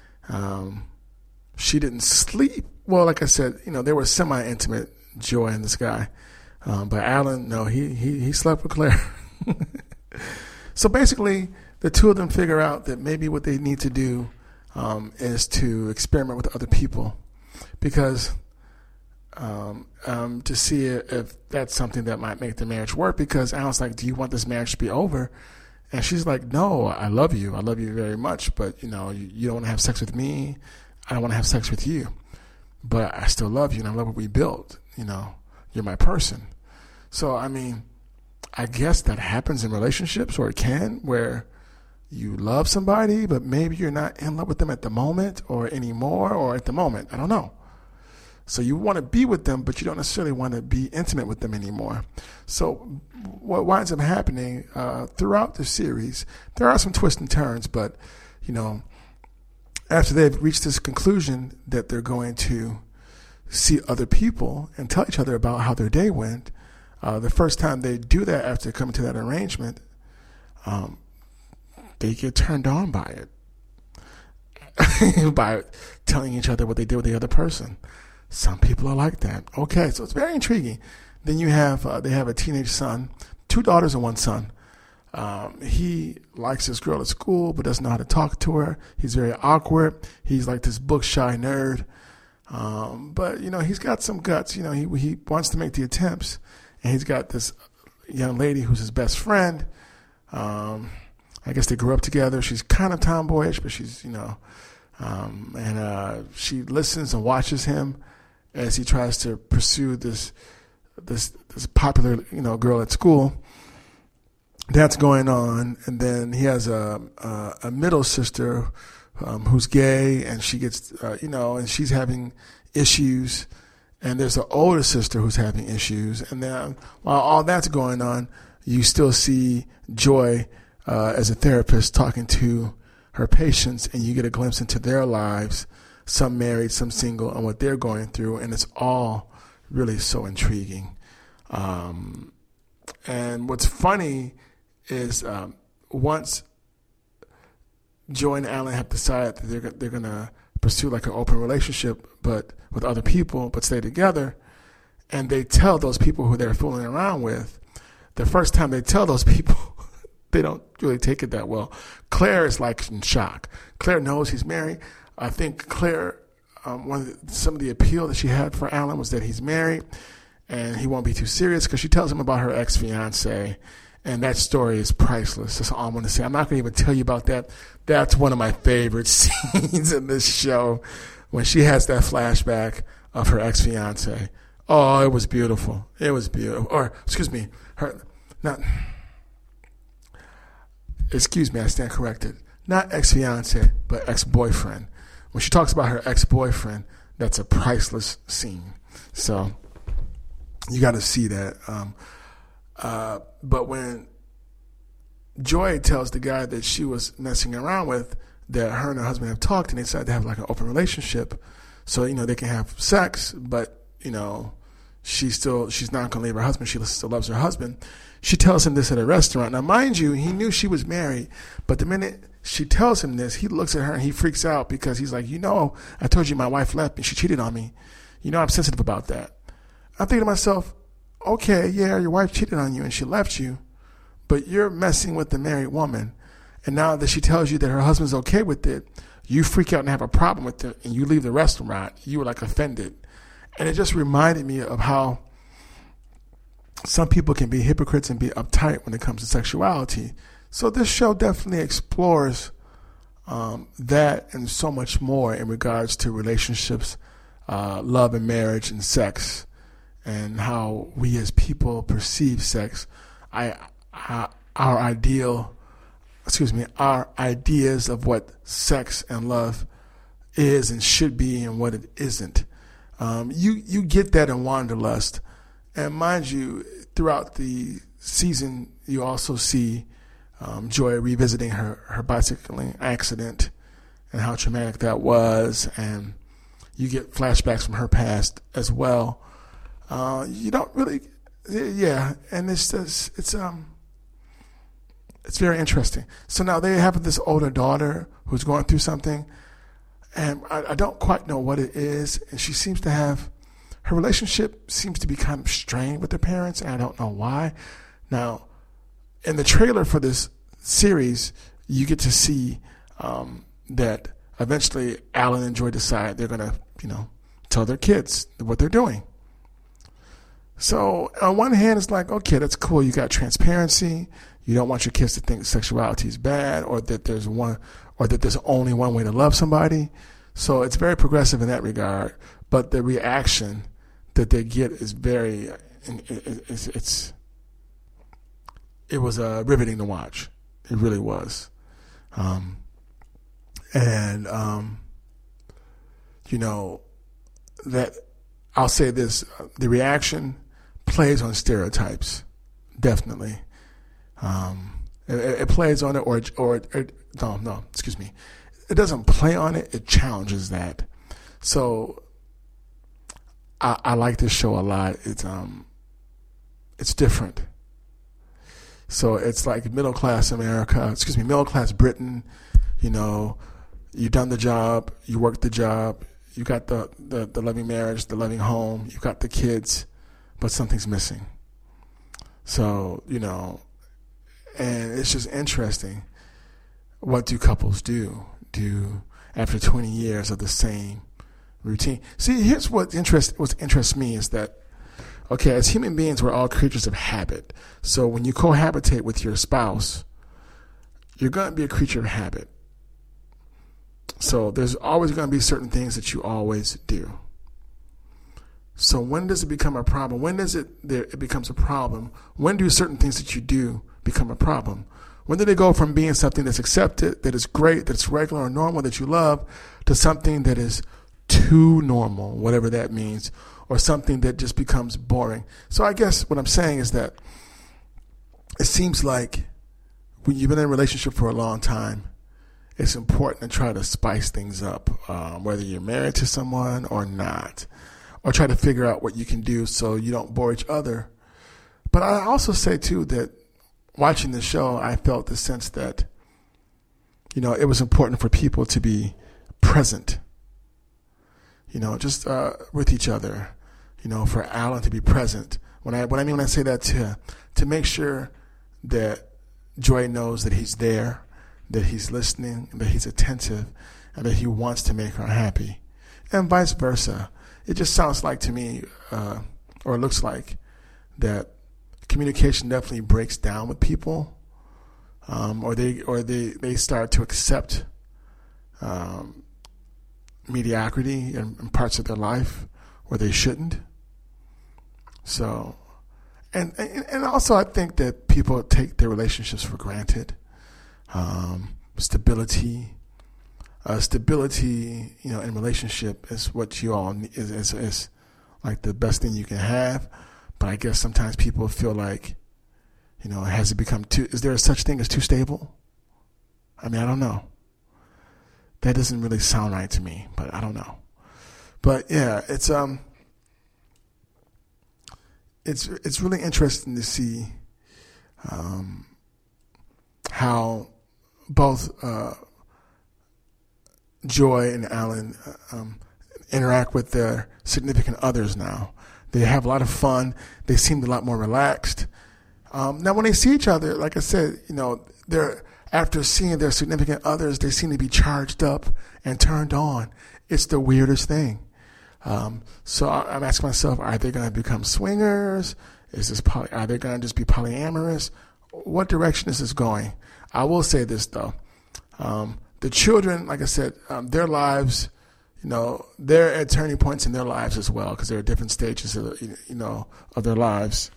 She didn't sleep. Well, like I said, they were semi-intimate, Joy and this guy. But Alan, no, he slept with Claire. So basically, the two of them figure out that maybe what they need to do is to experiment with other people, because to see if that's something that might make the marriage work. Because Alan's like, do you want this marriage to be over? And she's like, no, I love you very much, but you don't want to have sex with me, I don't want to have sex with you, but I still love you, and I love what we built. You're my person. So I guess that happens in relationships, or it can, where you love somebody, but maybe you're not in love with them at the moment, or anymore, or at the moment. I don't know. So you want to be with them, but you don't necessarily want to be intimate with them anymore. So what winds up happening throughout the series, there are some twists and turns, but, after they've reached this conclusion that they're going to see other people and tell each other about how their day went, the first time they do that after coming to that arrangement, they get turned on by it, by telling each other what they did with the other person. Some people are like that. Okay, so it's very intriguing. Then you have, they have a teenage son, 2 daughters and 1 son. He likes this girl at school, but doesn't know how to talk to her. He's very awkward. He's like this book shy nerd. But he's got some guts. He wants to make the attempts, and he's got this young lady who's his best friend. I guess they grew up together. She's kind of tomboyish, but she's, and she listens and watches him as he tries to pursue this popular, girl at school. That's going on, and then he has a middle sister who's gay, and she gets, and she's having issues, and there's an older sister who's having issues, and then while all that's going on, you still see Joy as a therapist talking to her patients, and you get a glimpse into their lives, some married, some single, and what they're going through, and it's all really so intriguing. And what's funny is once Joy and Alan have decided that they're going to pursue like an open relationship, but with other people, but stay together, and they tell those people who they're fooling around with, the first time they tell those people, they don't really take it that well. Claire is like in shock. Claire knows he's married. I think Claire, some of the appeal that she had for Alan was that he's married and he won't be too serious, because she tells him about her ex-fiance, and that story is priceless. That's all I'm going to say. I'm not going to even tell you about that. That's one of my favorite scenes in this show, when she has that flashback of her ex-fiance. Oh, it was beautiful. It was beautiful. Or, excuse me, I stand corrected. Not ex-fiance, but ex-boyfriend. When she talks about her ex-boyfriend, that's a priceless scene. So you got to see that. But when Joy tells the guy that she was messing around with, that her and her husband have talked, and they decided to have like an open relationship, so they can have sex, but she's not going to leave her husband. She still loves her husband. She tells him this at a restaurant. Now, mind you, he knew she was married, but the minute she tells him this, he looks at her and he freaks out, because he's like, I told you my wife left me. She cheated on me. I'm sensitive about that. I'm thinking to myself, okay, yeah, your wife cheated on you and she left you, but you're messing with the married woman. And now that she tells you that her husband's okay with it, you freak out and have a problem with it, and you leave the restaurant. You were like offended. And it just reminded me of how some people can be hypocrites and be uptight when it comes to sexuality. So this show definitely explores that and so much more in regards to relationships love and marriage and sex and how we as people perceive sex. Our ideas of what sex and love is and should be and what it isn't. You get that in Wanderlust. And mind you, throughout the season, you also see Joy revisiting her bicycling accident and how traumatic that was. And you get flashbacks from her past as well. You don't really, and it's very interesting. So now they have this older daughter who's going through something, and I don't quite know what it is. And she seems to have, her relationship seems to be kind of strained with her parents, and I don't know why. Now, in the trailer for this series, you get to see that eventually Alan and Joy decide they're going to, tell their kids what they're doing. So on one hand, it's like, okay, that's cool. You got transparency. You don't want your kids to think sexuality is bad, or that there's only one way to love somebody. So it's very progressive in that regard. But the reaction that they get is very, it was riveting to watch. It really was. That I'll say this, the reaction plays on stereotypes, definitely. It plays on it, excuse me. It doesn't play on it, it challenges that. So I like this show a lot. It's different. So it's like middle class Britain, you've done the job, you worked the job, you got the loving marriage, the loving home, you got the kids, but something's missing. So, and it's just interesting. What do couples do after 20 years of the same routine? See, here's what interests me is that, okay, as human beings, we're all creatures of habit. So when you cohabitate with your spouse, you're going to be a creature of habit. So there's always going to be certain things that you always do. So when does it become a problem? When does it becomes a problem? When do certain things that you do become a problem? When do they go from being something that's accepted, that is great, that's regular or normal, that you love, to something that is too normal, whatever that means, or something that just becomes boring? So I guess what I'm saying is that it seems like when you've been in a relationship for a long time, it's important to try to spice things up, whether you're married to someone or not, or try to figure out what you can do so you don't bore each other. But I also say, too, that watching the show, I felt the sense that, it was important for people to be present, just with each other, for Alan to be present. When I say that, to make sure that Joy knows that he's there, that he's listening, that he's attentive, and that he wants to make her happy, and vice versa. It just sounds like to me, or it looks like, that communication definitely breaks down with people, or they start to accept mediocrity in parts of their life where they shouldn't. So, and also I think that people take their relationships for granted. Stability, in relationship is what you all need, is like the best thing you can have. But I guess sometimes people feel like, has it become is there such thing as too stable? I mean, I don't know. That doesn't really sound right to me, but I don't know. But yeah, it's really interesting to see how both Joy and Alan interact with their significant others now. They have a lot of fun. They seem a lot more relaxed. Now, when they see each other, like I said, they're after seeing their significant others, they seem to be charged up and turned on. It's the weirdest thing. So I'm asking myself, are they going to become swingers? Are they going to just be polyamorous? What direction is this going? I will say this, though. The children, like I said, their lives, they're at turning points in their lives as well, because they're at different stages of of their lives.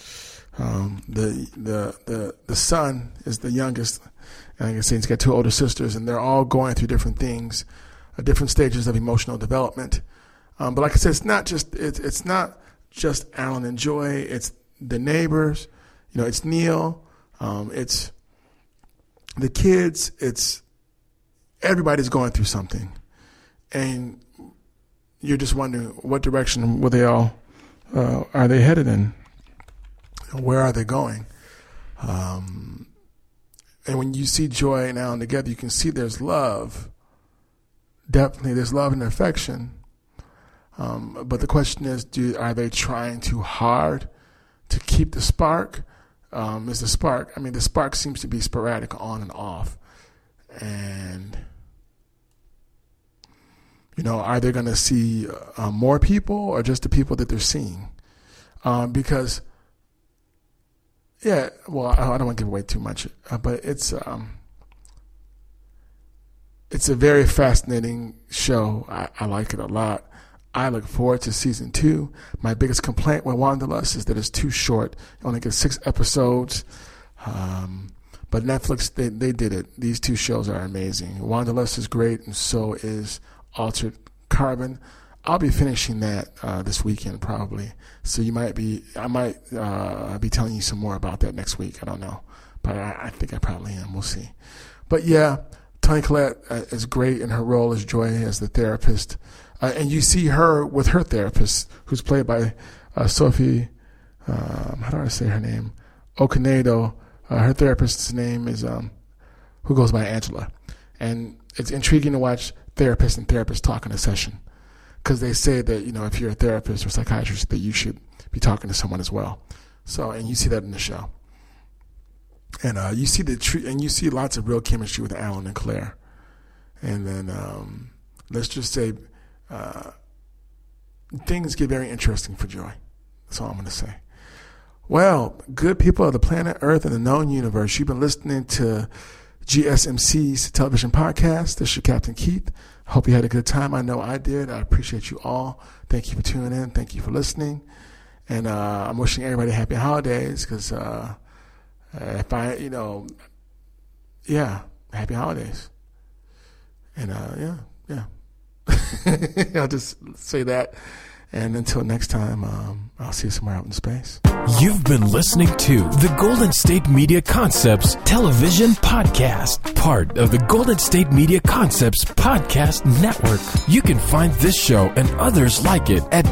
The son is the youngest, and like I say, he's got 2 older sisters, and they're all going through different things, different stages of emotional development. But like I said, it's not just Alan and Joy. It's the neighbors. It's Neil. It's the kids. It's everybody's going through something, and you're just wondering what direction will they all are they headed in? Where are they going? And when you see Joy and Alan together, you can see there's love. Definitely, there's love and affection. But the question is, are they trying too hard to keep the spark? Is the spark? I mean, the spark seems to be sporadic, on and off. And are they going to see more people, or just the people that they're seeing? Because, I don't want to give away too much, but it's a very fascinating show. I like it a lot. I look forward to season 2. My biggest complaint with Wanderlust is that it's too short. It only gets 6 episodes. But Netflix, they did it. These 2 shows are amazing. Wanderlust is great, and so is Altered Carbon. I'll be finishing that this weekend probably. So I might be telling you some more about that next week. I don't know, but I think I probably am. We'll see. But yeah, Toni Collette is great in her role as Joy, as the therapist. And you see her with her therapist, who's played by Sophie, how do I say her name? Okonedo. Her therapist's name is, who goes by Angela. And it's intriguing to watch therapist and therapist talk in a session, because they say that, if you're a therapist or psychiatrist, that you should be talking to someone as well. So, and you see that in the show. And you see lots of real chemistry with Alan and Claire. And then let's just say things get very interesting for Joy. That's all I'm going to say. Well, good people of the planet Earth and the known universe, you've been listening to GSMC's television podcast. This is your Captain Keith. Hope you had a good time. I know I did. I appreciate you all. Thank you for tuning in. Thank you for listening. And I'm wishing everybody happy holidays, because happy holidays. And I'll just say that. And until next time, I'll see you somewhere out in space. You've been listening to the Golden State Media Concepts Television Podcast, part of the Golden State Media Concepts Podcast Network. You can find this show and others like it at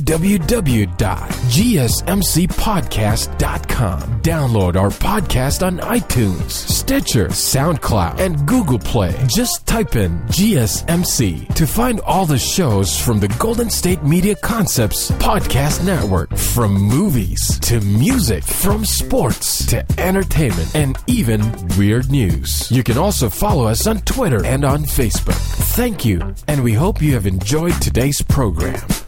www.gsmcpodcast.com. Download our podcast on iTunes, Stitcher, SoundCloud, and Google Play. Just type in GSMC to find all the shows from the Golden State Media Concepts Podcast Network, from movies to music, from sports to entertainment, and even weird news. You can also follow us on Twitter and on Facebook. Thank you, and we hope you have enjoyed today's program.